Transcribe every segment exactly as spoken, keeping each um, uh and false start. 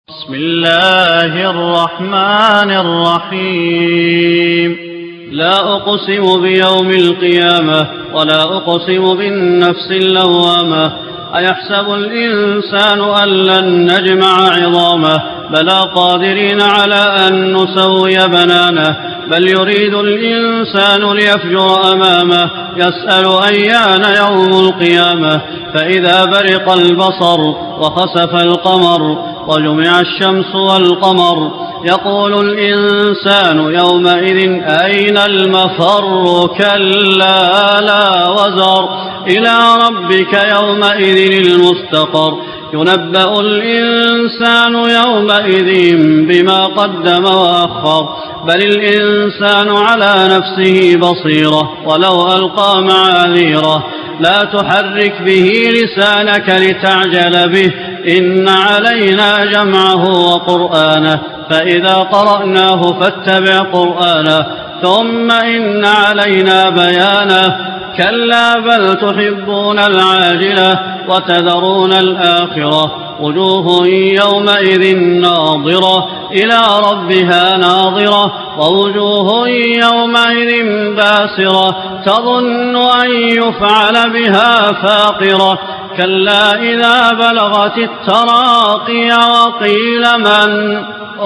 بسم الله الرحمن الرحيم. لا أقسم بيوم القيامة ولا أقسم بالنفس اللوامة. أيحسب الإنسان أن لن نجمع عظامه بلى قادرين على أن نسوي بنانه بل يريد الإنسان ليفجر أمامه يسأل أيان يوم القيامة فإذا برق البصر وخسف القمر وجمع الشمس والقمر يقول الإنسان يومئذ أين المفر كلا لا وزر إلى ربك يومئذ المستقر ينبأ الإنسان يومئذ بما قدم وأخر بل الإنسان على نفسه بصيرة ولو ألقى معاذيره لا تحرك به لسانك لتعجل به إن علينا جمعه وقرآنه فإذا قرأناه فاتبع قرآنه ثم إن علينا بيانه كلا بل تحبون العاجلة وتذرون الآخرة وجوه يومئذ ناظرة إلى ربها ناظرة ووجوه يومئذ باسرة تظن أن يفعل بها فاقرة كلا إذا بلغت التراقي وقيل من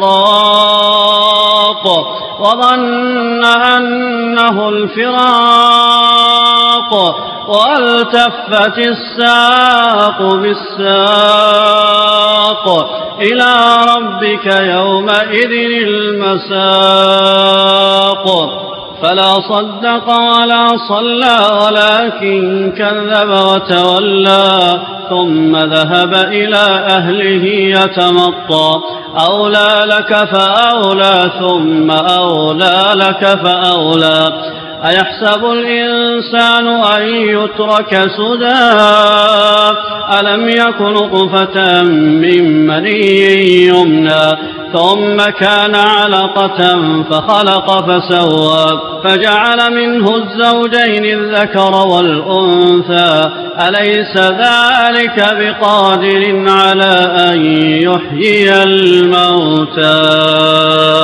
راق وظن أنه الفراق والتفت الساق بالساق إلى ربك يومئذ المساق فلا صدق ولا صلى ولكن كذب وتولى ثم ذهب إلى أهله يتمطى أولى لك فأولى ثم أولى لك فأولى أيحسب الإنسان أن يترك سدى ألم يك نطفة من مني يمنى ثم كان علقة فخلق فسوى فجعل منه الزوجين الذكر والأنثى أليس ذلك بقادر على أن يحيي الموتى